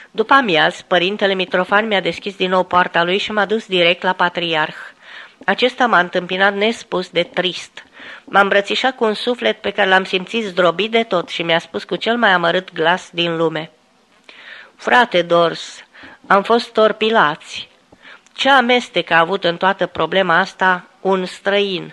După amiaz, părintele Mitrofan mi-a deschis din nou poarta lui și m-a dus direct la patriarh. Acesta m-a întâmpinat nespus de trist. M-a îmbrățișat cu un suflet pe care l-am simțit zdrobit de tot și mi-a spus cu cel mai amărât glas din lume: „Frate Dors, am fost torpilați. Ce amestec a avut în toată problema asta un străin?”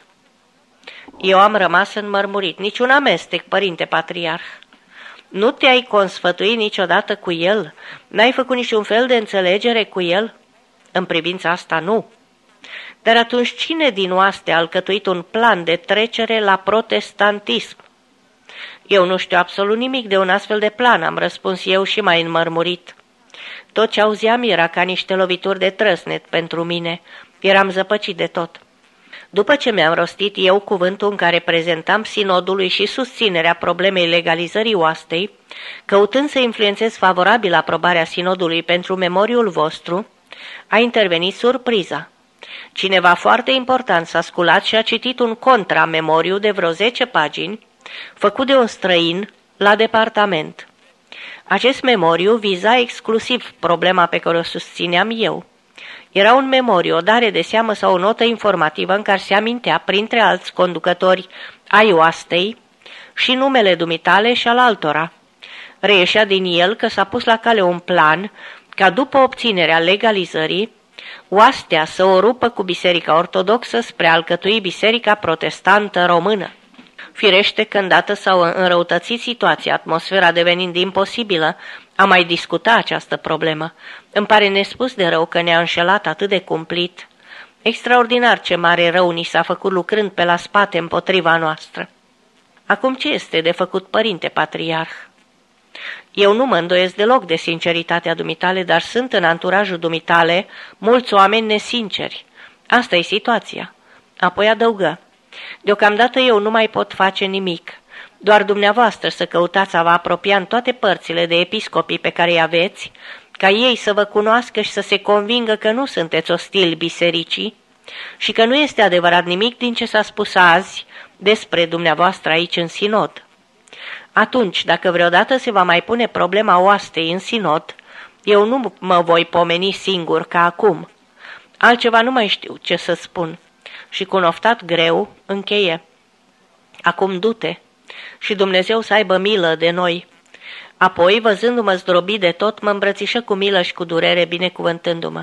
Eu am rămas înmărmurit. „Niciun amestec, părinte patriarh.” „Nu te-ai consfătuit niciodată cu el? N-ai făcut niciun fel de înțelegere cu el?” „În privința asta, nu.” „Dar atunci cine din oaste a alcătuit un plan de trecere la protestantism?” „Eu nu știu absolut nimic de un astfel de plan,” am răspuns eu și mai înmărmurit. Tot ce auzeam era ca niște lovituri de trăsnet pentru mine. Eram zăpăcit de tot. După ce mi-am rostit eu cuvântul în care prezentam sinodului și susținerea problemei legalizării oastei, căutând să influențez favorabil aprobarea sinodului pentru memoriul vostru, a intervenit surpriza. Cineva foarte important s-a sculat și a citit un contramemoriu de vreo 10 pagini, făcut de un străin la departament. Acest memoriu viza exclusiv problema pe care o susțineam eu. Era un memoriu, o dare de seamă sau o notă informativă în care se amintea, printre alți conducători ai oastei, și numele dumitale și al altora. Reieșea din el că s-a pus la cale un plan ca după obținerea legalizării, oastea să o rupă cu Biserica Ortodoxă spre a alcătui Biserica Protestantă Română. Firește că îndată s-au înrăutățit situația, atmosfera devenind imposibilă, a mai discuta această problemă. Îmi pare nespus de rău că ne-a înșelat atât de cumplit. Extraordinar ce mare rău ni s-a făcut lucrând pe la spate împotriva noastră. Acum ce este de făcut, părinte patriarh? Eu nu mă îndoiesc deloc de sinceritatea dumitale, dar sunt în anturajul dumitale mulți oameni nesinceri. Asta e situația. Apoi adăugă: „Deocamdată eu nu mai pot face nimic. Doar dumneavoastră să căutați a vă apropia în toate părțile de episcopii pe care îi aveți, ca ei să vă cunoască și să se convingă că nu sunteți ostili bisericii și că nu este adevărat nimic din ce s-a spus azi despre dumneavoastră aici în sinod. Atunci, dacă vreodată se va mai pune problema oastei în sinod, eu nu mă voi pomeni singur ca acum. Altceva nu mai știu ce să spun.” Și cu un oftat greu încheie: „Acum du-te și Dumnezeu să aibă milă de noi.” Apoi, văzându-mă zdrobit de tot, mă îmbrățișă cu milă și cu durere, binecuvântându-mă.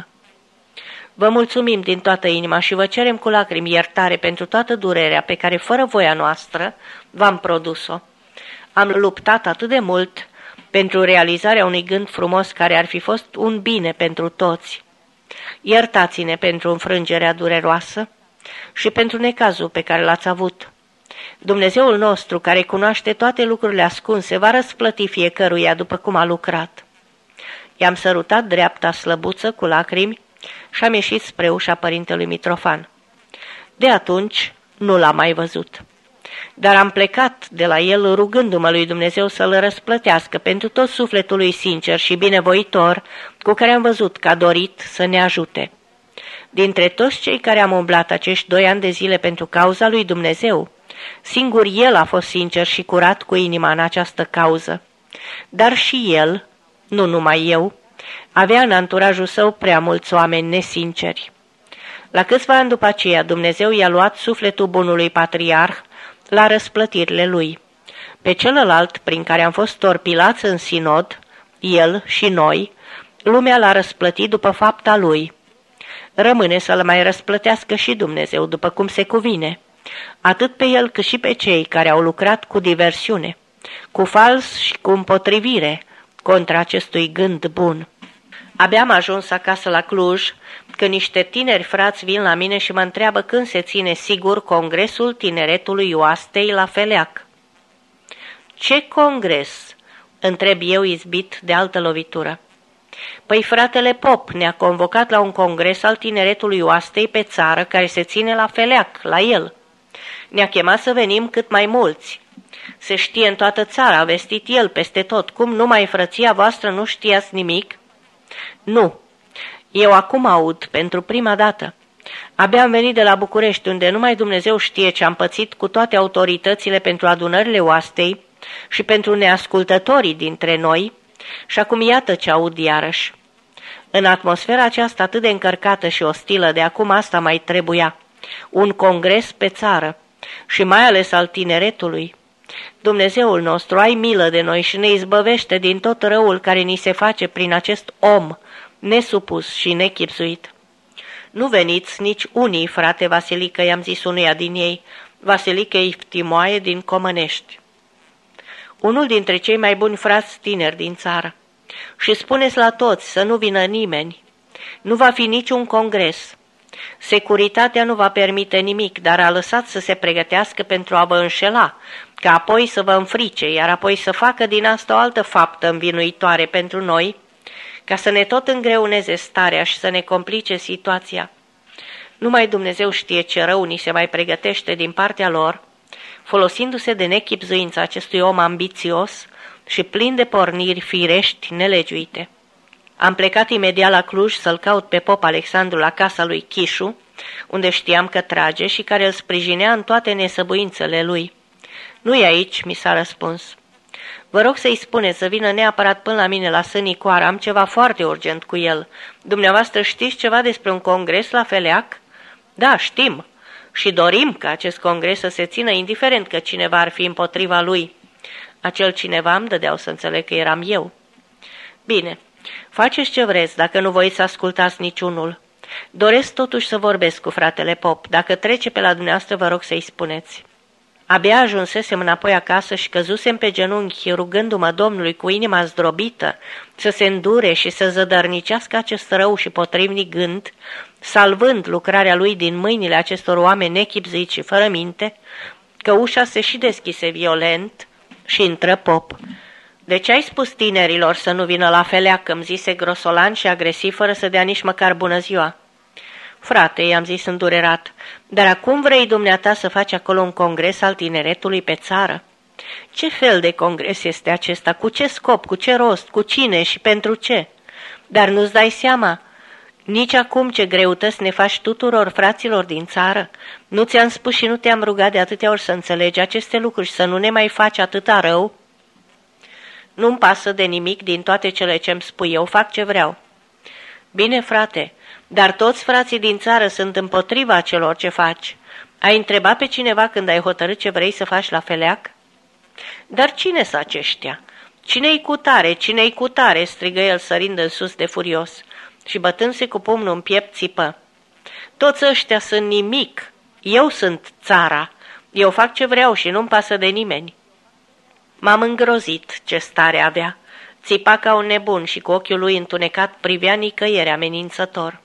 „Vă mulțumim din toată inima și vă cerem cu lacrimi iertare pentru toată durerea pe care, fără voia noastră, v-am produs-o. Am luptat atât de mult pentru realizarea unui gând frumos care ar fi fost un bine pentru toți. Iertați-ne pentru înfrângerea dureroasă și pentru necazul pe care l-ați avut. Dumnezeul nostru, care cunoaște toate lucrurile ascunse, va răsplăti fiecăruia după cum a lucrat.” I-am sărutat dreapta slăbuță cu lacrimi și am ieșit spre ușa părintelui Mitrofan. De atunci nu l-am mai văzut. Dar am plecat de la el rugându-mă lui Dumnezeu să-l răsplătească pentru tot sufletul lui sincer și binevoitor cu care am văzut că a dorit să ne ajute. Dintre toți cei care am umblat acești 2 ani de zile pentru cauza lui Dumnezeu, singur el a fost sincer și curat cu inima în această cauză. Dar și el, nu numai eu, avea în anturajul său prea mulți oameni nesinceri. La câțiva ani după aceea, Dumnezeu i-a luat sufletul bunului patriarh la răsplătirile lui. Pe celălalt, prin care am fost torpilați în sinod, el și noi, lumea l-a răsplătit după fapta lui. Rămâne să-l mai răsplătească și Dumnezeu după cum se cuvine, atât pe el cât și pe cei care au lucrat cu diversiune, cu fals și cu împotrivire contra acestui gând bun. Abia am ajuns acasă la Cluj, când niște tineri frați vin la mine și mă întreabă când se ține sigur congresul tineretului oastei la Feleac. „Ce congres?” întreb eu, izbit de altă lovitură. „Păi fratele Pop ne-a convocat la un congres al tineretului oastei pe țară care se ține la Feleac, la el. Ne-a chemat să venim cât mai mulți. Se știe în toată țara, a vestit el peste tot. Cum numai frăția voastră nu știați nimic?” „Nu. Eu acum aud, pentru prima dată. Abia am venit de la București, unde numai Dumnezeu știe ce am pățit cu toate autoritățile pentru adunările oastei și pentru neascultătorii dintre noi, Și acum iată ce aud iarăși. În atmosfera aceasta atât de încărcată și ostilă, de acum asta mai trebuia. Un congres pe țară și mai ales al tineretului. Dumnezeul nostru, ai milă de noi și ne izbăvește din tot răul care ni se face prin acest om nesupus și nechipzuit. Nu veniți nici unii, frate Vasilică, i-am zis unuia din ei, Vasilică Iftimoae din Comănești, unul dintre cei mai buni frați tineri din țară, și spuneți la toți să nu vină nimeni. Nu va fi niciun congres. Securitatea nu va permite nimic, dar a lăsat să se pregătească pentru a vă înșela, ca apoi să vă înfrice, iar apoi să facă din asta o altă faptă învinuitoare pentru noi, ca să ne tot îngreuneze starea și să ne complice situația. Numai Dumnezeu știe ce rău ni se mai pregătește din partea lor, folosindu-se de nechipzuința acestui om ambițios și plin de porniri firești nelegiuite. Am plecat imediat la Cluj să-l caut pe pop Alexandru la casa lui Chișu, unde știam că trage și care îl sprijinea în toate nesăbuințele lui. Nu-i aici, mi s-a răspuns. Vă rog să-i spuneți să vină neapărat până la mine la Sânicoara, am ceva foarte urgent cu el. Dumneavoastră știți ceva despre un congres la Feleac? Da, știm. Și dorim ca acest congres să se țină indiferent că cineva ar fi împotriva lui. Acel cineva îmi dădeau să înțeleg că eram eu. Bine, faceți ce vreți, dacă nu voiți să ascultați niciunul. Doresc totuși să vorbesc cu fratele Pop. Dacă trece pe la dumneavoastră, vă rog să-i spuneți. Abia ajunsesem înapoi acasă și căzusem pe genunchi, rugându-mă Domnului cu inima zdrobită să se îndure și să zădărnicească acest rău și potrivnic gând, salvând lucrarea lui din mâinile acestor oameni nechipzuiți și fără minte, că ușa se și deschise violent și intră Pop. De ce ai spus tinerilor să nu vină la Feleac, îmi zise grosolan și agresiv, fără să dea nici măcar bună ziua. Frate, i-am zis îndurerat, dar acum vrei dumneata să faci acolo un congres al tineretului pe țară? Ce fel de congres este acesta? Cu ce scop? Cu ce rost? Cu cine și pentru ce? Dar nu-ți dai seama nici acum ce greutăți ne faci tuturor fraților din țară? Nu ți-am spus și nu te-am rugat de atâtea ori să înțelegi aceste lucruri și să nu ne mai faci atâta rău? Nu-mi pasă de nimic din toate cele ce-mi spui, eu fac ce vreau. Bine, frate, dar toți frații din țară sunt împotriva celor ce faci. Ai întrebat pe cineva când ai hotărât ce vrei să faci la Feleac? Dar cine-s aceștia? Cine-i cu tare? Cine-i cu tare? Strigă el sărind în sus de furios și bătându-se cu pumnul în piept țipă. Toți ăștia sunt nimic. Eu sunt țara. Eu fac ce vreau și nu-mi pasă de nimeni. M-am îngrozit ce stare avea. Țipa ca un nebun și cu ochiul lui întunecat privea nicăieri amenințător.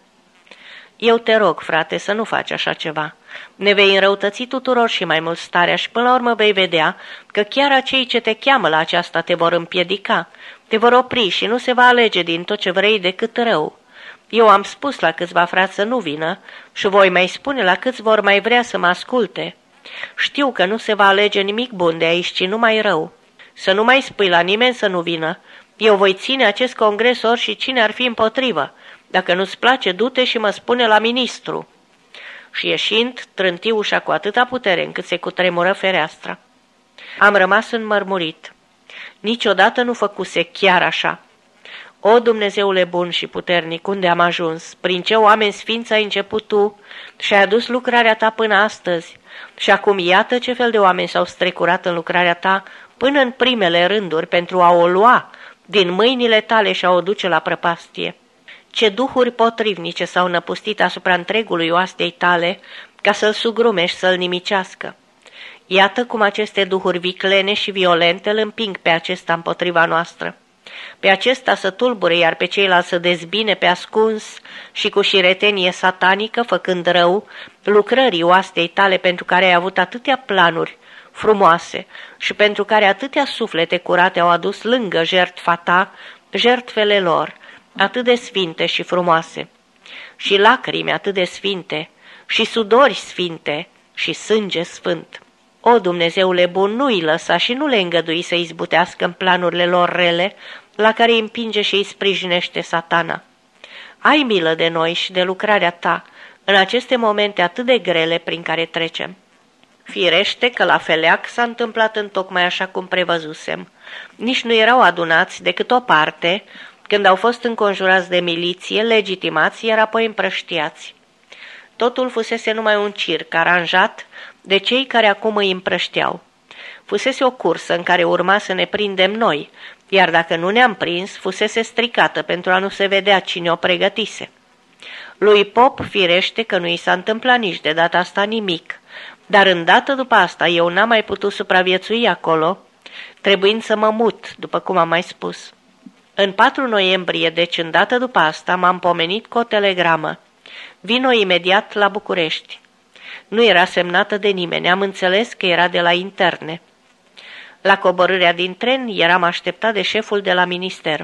Eu te rog, frate, să nu faci așa ceva. Ne vei înrăutăți tuturor și mai mult starea și până la urmă vei vedea că chiar acei ce te cheamă la aceasta te vor împiedica, te vor opri și nu se va alege din tot ce vrei decât rău. Eu am spus la câțiva frați să nu vină și voi mai spune la câți vor mai vrea să mă asculte. Știu că nu se va alege nimic bun de aici, ci numai rău. Să nu mai spui la nimeni să nu vină. Eu voi ține acest congres ori și cine ar fi împotrivă. Dacă nu-ți place, du-te și mă spune la ministru. Și ieșind, trânti ușa cu atâta putere încât se cutremură fereastra. Am rămas înmărmurit. Niciodată nu făcuse chiar așa. O, Dumnezeule bun și puternic, unde am ajuns? Prin ce oameni sfinți ai început tu și ai adus lucrarea ta până astăzi? Și acum iată ce fel de oameni s-au strecurat în lucrarea ta până în primele rânduri pentru a o lua din mâinile tale și a o duce la prăpastie. Ce duhuri potrivnice s-au năpustit asupra întregului oastei tale ca să-l sugrume și să-l nimicească. Iată cum aceste duhuri viclene și violente îl împing pe acesta împotriva noastră. Pe acesta să tulbure, iar pe ceilalți să dezbine pe ascuns și cu șiretenie satanică, făcând rău lucrării oastei tale pentru care ai avut atâtea planuri frumoase și pentru care atâtea suflete curate au adus lângă jertfa ta jertfele lor, atât de sfinte și frumoase, și lacrimi atât de sfinte, și sudori sfinte, și sânge sfânt. O, Dumnezeule bun, nu-i lăsa și nu le îngădui să izbutească în planurile lor rele, la care îi împinge și îi sprijinește satana. Ai milă de noi și de lucrarea ta în aceste momente atât de grele prin care trecem. Firește că la Feleac s-a întâmplat întocmai așa cum prevăzusem. Nici nu erau adunați decât o parte, când au fost înconjurați de miliție, legitimați, iar apoi împrăștiați. Totul fusese numai un circ aranjat de cei care acum îi împrășteau. Fusese o cursă în care urma să ne prindem noi, iar dacă nu ne-am prins, fusese stricată pentru a nu se vedea cine o pregătise. Lui Pop firește că nu i s-a întâmplat nici de data asta nimic, dar îndată după asta eu n-am mai putut supraviețui acolo, trebuind să mă mut, după cum am mai spus. În 4 noiembrie, deci îndată după asta, m-am pomenit cu o telegramă. Vino imediat la București. Nu era semnată de nimeni, am înțeles că era de la interne. La coborârea din tren eram așteptat de șeful de la minister.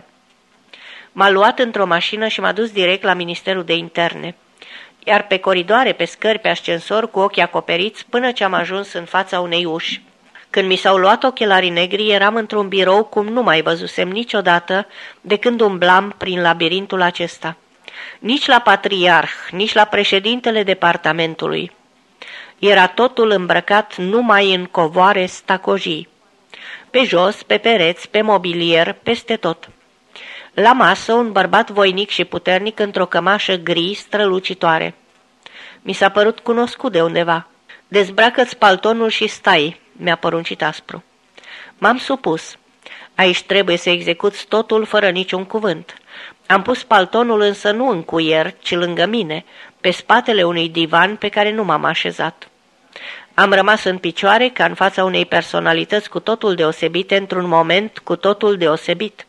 M-a luat într-o mașină și m-a dus direct la Ministerul de Interne, iar pe coridoare, pe scări, pe ascensor, cu ochii acoperiți, până ce am ajuns în fața unei uși. Când mi s-au luat ochelarii negri, eram într-un birou cum nu mai văzusem niciodată de când umblam prin labirintul acesta. Nici la patriarh, nici la președintele departamentului. Era totul îmbrăcat numai în covoare stacojii. Pe jos, pe pereți, pe mobilier, peste tot. La masă, un bărbat voinic și puternic într-o cămașă gri strălucitoare. Mi s-a părut cunoscut de undeva. Dezbracă-ți paltonul și stai, mi-a poruncit aspru. M-am supus. Aici trebuie să execuți totul fără niciun cuvânt. Am pus paltonul însă nu în cuier, ci lângă mine, pe spatele unui divan pe care nu m-am așezat. Am rămas în picioare ca în fața unei personalități cu totul deosebite într-un moment cu totul deosebit.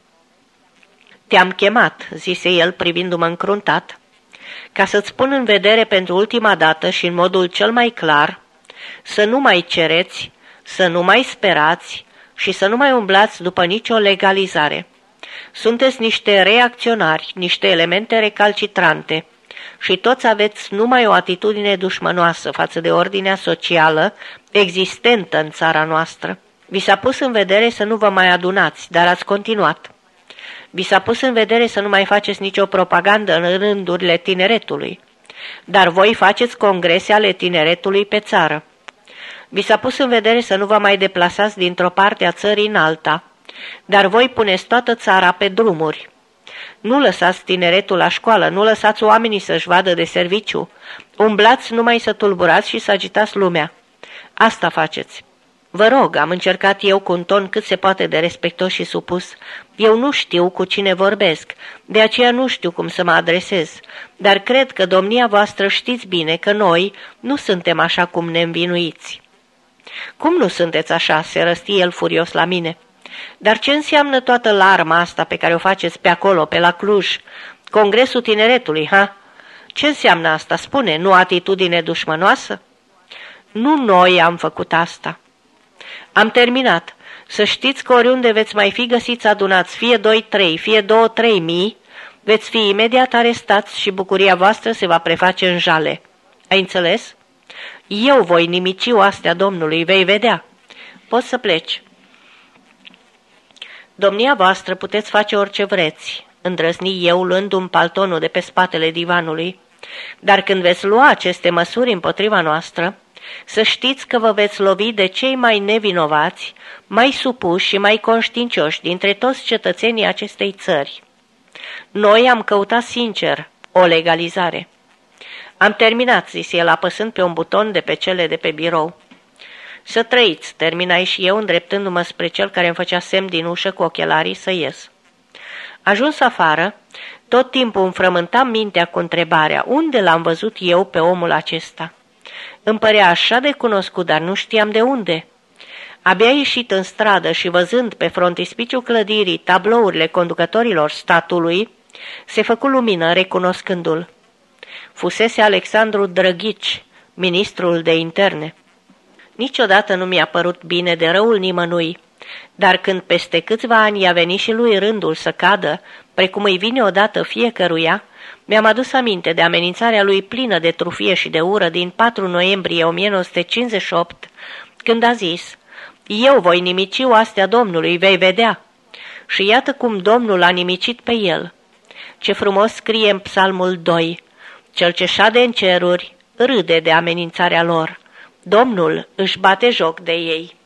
Te-am chemat, zise el privindu-mă încruntat, ca să-ți pun în vedere pentru ultima dată și în modul cel mai clar să nu mai cereți, să nu mai sperați și să nu mai umblați după nicio legalizare. Sunteți niște reacționari, niște elemente recalcitrante și toți aveți numai o atitudine dușmănoasă față de ordinea socială existentă în țara noastră. Vi s-a pus în vedere să nu vă mai adunați, dar ați continuat. Vi s-a pus în vedere să nu mai faceți nicio propagandă în rândurile tineretului, dar voi faceți congrese ale tineretului pe țară. Vi s-a pus în vedere să nu vă mai deplasați dintr-o parte a țării în alta, dar voi puneți toată țara pe drumuri. Nu lăsați tineretul la școală, nu lăsați oamenii să-și vadă de serviciu. Umblați numai să tulburați și să agitați lumea. Asta faceți. Vă rog, am încercat eu cu un ton cât se poate de respectos și supus. Eu nu știu cu cine vorbesc, de aceea nu știu cum să mă adresez, dar cred că domnia voastră știți bine că noi nu suntem așa cum ne învinuiți. Cum nu sunteți așa?" se răsti el furios la mine. Dar ce înseamnă toată larma asta pe care o faceți pe acolo, pe la Cluj? Congresul tineretului, ha? Ce înseamnă asta? Spune, nu atitudine dușmănoasă? Nu noi am făcut asta. Am terminat. Să știți că oriunde veți mai fi găsiți adunați, fie 2-3, fie 2-3 mii, veți fi imediat arestați și bucuria voastră se va preface în jale. Ai înțeles? Eu voi nimici oastea Domnului, vei vedea. Poți să pleci. Domnia voastră puteți face orice vreți, îndrăzni eu luându-mi paltonul de pe spatele divanului, dar când veți lua aceste măsuri împotriva noastră, să știți că vă veți lovi de cei mai nevinovați, mai supuși și mai conștiincioși dintre toți cetățenii acestei țări. Noi am căutat sincer o legalizare. Am terminat, zise el, apăsând pe un buton de pe cele de pe birou. Să trăiți, terminai și eu, îndreptându-mă spre cel care îmi făcea semn din ușă cu ochelarii să ies. Ajuns afară, tot timpul îmi frământam mintea cu întrebarea, unde l-am văzut eu pe omul acesta? Îmi părea așa de cunoscut, dar nu știam de unde. Abia ieșit în stradă și văzând pe frontispiciul clădirii tablourile conducătorilor statului, se făcu lumină recunoscându-l. Fusese Alexandru Drăghici, ministrul de interne. Niciodată nu mi-a părut bine de răul nimănui, dar când peste câțiva ani i-a venit și lui rândul să cadă, precum îi vine odată fiecăruia, mi-am adus aminte de amenințarea lui plină de trufie și de ură din 4 noiembrie 1958, când a zis, eu voi nimici oastea Domnului, vei vedea. Și iată cum Domnul a nimicit pe el. Ce frumos scrie în Psalmul 2, cel ce șade în ceruri râde de amenințarea lor. Domnul își bate joc de ei.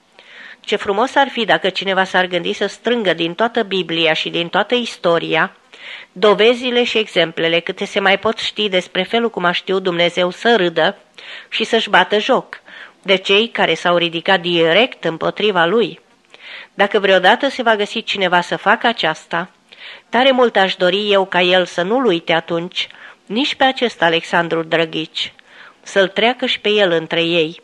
Ce frumos ar fi dacă cineva s-ar gândi să strângă din toată Biblia și din toată istoria dovezile și exemplele câte se mai pot ști despre felul cum a știut Dumnezeu să râdă și să-și bată joc de cei care s-au ridicat direct împotriva lui. Dacă vreodată se va găsi cineva să facă aceasta, tare mult aș dori eu ca el să nu-l uite atunci nici pe acest Alexandru Drăghici, să-l treacă și pe el între ei.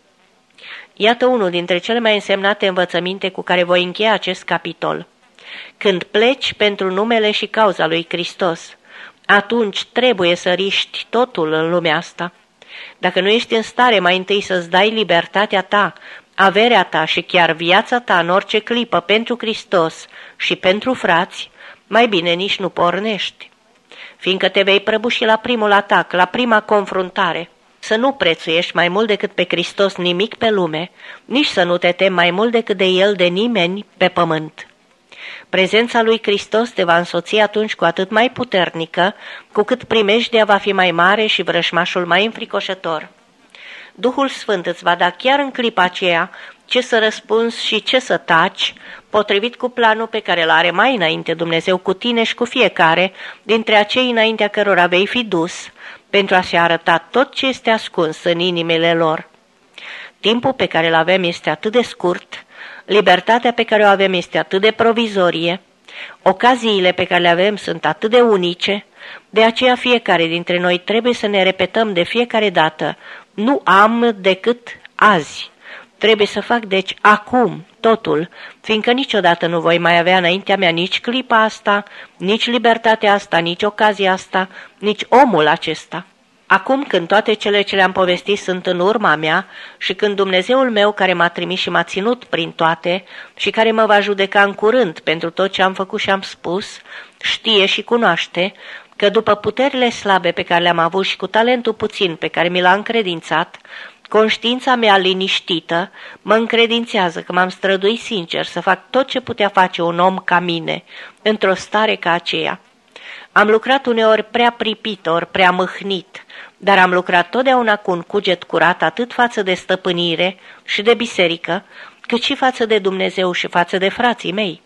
Iată unul dintre cele mai însemnate învățăminte cu care voi încheia acest capitol. Când pleci pentru numele și cauza lui Hristos, atunci trebuie să riști totul în lumea asta. Dacă nu ești în stare mai întâi să-ți dai libertatea ta, averea ta și chiar viața ta în orice clipă pentru Hristos și pentru frați, mai bine nici nu pornești. Fiindcă te vei prăbuși la primul atac, la prima confruntare, să nu prețuiești mai mult decât pe Hristos nimic pe lume, nici să nu te temi mai mult decât de El de nimeni pe pământ. Prezența lui Hristos te va însoți atunci cu atât mai puternică, cu cât primejdea va fi mai mare și vrășmașul mai înfricoșător. Duhul Sfânt îți va da chiar în clipa aceea ce să răspunzi și ce să taci, potrivit cu planul pe care îl are mai înainte Dumnezeu cu tine și cu fiecare dintre acei înaintea cărora vei fi dus, pentru a se arăta tot ce este ascuns în inimile lor. Timpul pe care îl avem este atât de scurt, libertatea pe care o avem este atât de provizorie, ocaziile pe care le avem sunt atât de unice, de aceea fiecare dintre noi trebuie să ne repetăm de fiecare dată: nu am decât azi. Trebuie să fac deci acum totul, fiindcă niciodată nu voi mai avea înaintea mea nici clipa asta, nici libertatea asta, nici ocazia asta, nici omul acesta. Acum când toate cele ce le-am povestit sunt în urma mea și când Dumnezeul meu care m-a trimis și m-a ținut prin toate și care mă va judeca în curând pentru tot ce am făcut și am spus, știe și cunoaște că după puterile slabe pe care le-am avut și cu talentul puțin pe care mi l-a încredințat, conștiința mea liniștită mă încredințează că m-am străduit sincer să fac tot ce putea face un om ca mine, într-o stare ca aceea. Am lucrat uneori prea pripit, ori prea mâhnit, dar am lucrat totdeauna cu un cuget curat atât față de stăpânire și de biserică, cât și față de Dumnezeu și față de frații mei.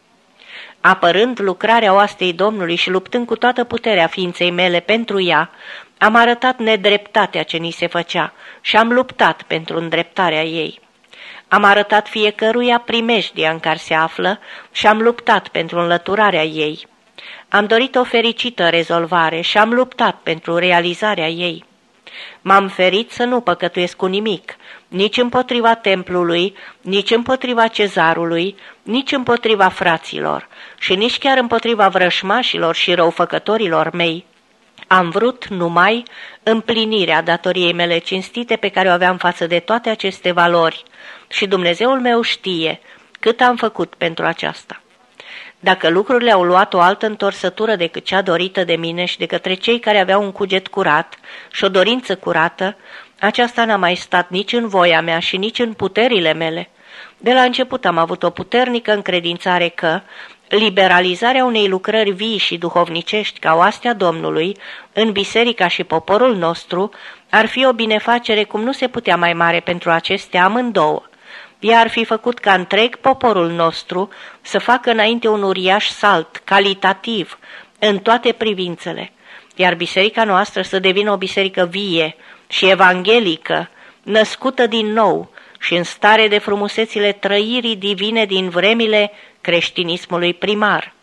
Apărând lucrarea oastei Domnului și luptând cu toată puterea ființei mele pentru ea, am arătat nedreptatea ce ni se făcea și am luptat pentru îndreptarea ei. Am arătat fiecăruia primejdia în care se află și am luptat pentru înlăturarea ei. Am dorit o fericită rezolvare și am luptat pentru realizarea ei. M-am ferit să nu păcătuiesc cu nimic, nici împotriva templului, nici împotriva cezarului, nici împotriva fraților și nici chiar împotriva vrășmașilor și răufăcătorilor mei. Am vrut numai împlinirea datoriei mele cinstite pe care o aveam față de toate aceste valori și Dumnezeul meu știe cât am făcut pentru aceasta. Dacă lucrurile au luat o altă întorsătură decât cea dorită de mine și de către cei care aveau un cuget curat și o dorință curată, aceasta n-a mai stat nici în voia mea și nici în puterile mele. De la început am avut o puternică încredințare că liberalizarea unei lucrări vii și duhovnicești ca oastea Domnului în biserica și poporul nostru ar fi o binefacere cum nu se putea mai mare pentru acestea amândouă. Ea ar fi făcut ca întreg poporul nostru să facă înainte un uriaș salt, calitativ, în toate privințele, iar biserica noastră să devină o biserică vie și evanghelică, născută din nou și în stare de frumusețile trăirii divine din vremile creștinismului primar.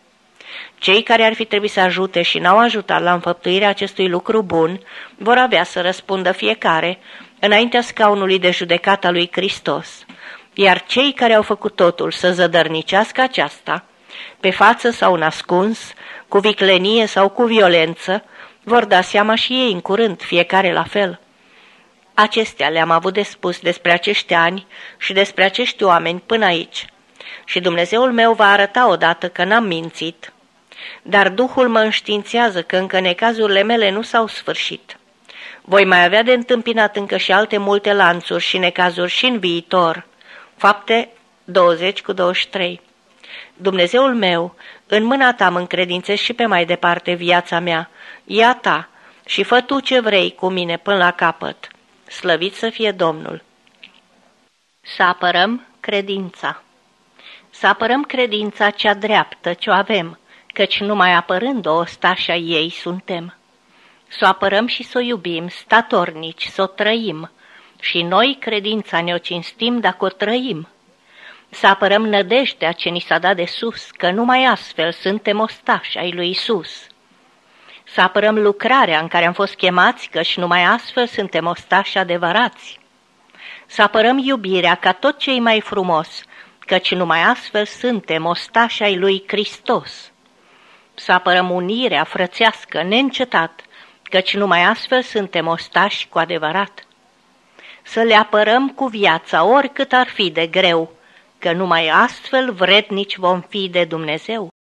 Cei care ar fi trebuit să ajute și n-au ajutat la înfăptuirea acestui lucru bun vor avea să răspundă fiecare înaintea scaunului de judecată a lui Hristos. Iar cei care au făcut totul să zădărnicească aceasta, pe față sau în ascuns, cu viclenie sau cu violență, vor da seama și ei în curând, fiecare la fel. Acestea le-am avut de spus despre acești ani și despre acești oameni până aici. Și Dumnezeul meu va arăta odată că n-am mințit. Dar Duhul mă înștiințează că încă necazurile mele nu s-au sfârșit. Voi mai avea de întâmpinat încă și alte multe lanțuri și necazuri și în viitor. Fapte 20:23. Dumnezeul meu, în mâna ta mă încredințez și pe mai departe viața mea. Ia ta și fă tu ce vrei cu mine până la capăt. Slăvit să fie Domnul! Să apărăm credința. Să apărăm credința cea dreaptă ce-o avem, căci numai apărând-o ostașa ei suntem. Să o apărăm și să o iubim, statornici, să o trăim, și noi credința ne-o cinstim dacă o trăim. Să apărăm nădejdea ce ni s-a dat de sus, că numai astfel suntem ostași ai lui Isus. Să apărăm lucrarea în care am fost chemați, căci numai astfel suntem ostași adevărați. Să apărăm iubirea ca tot ce e mai frumos, căci numai astfel suntem ostași ai lui Hristos. Să apărăm unirea frățească neîncetat, căci numai astfel suntem ostași cu adevărat. Să le apărăm cu viața oricât ar fi de greu, că numai astfel vrednici vom fi de Dumnezeu.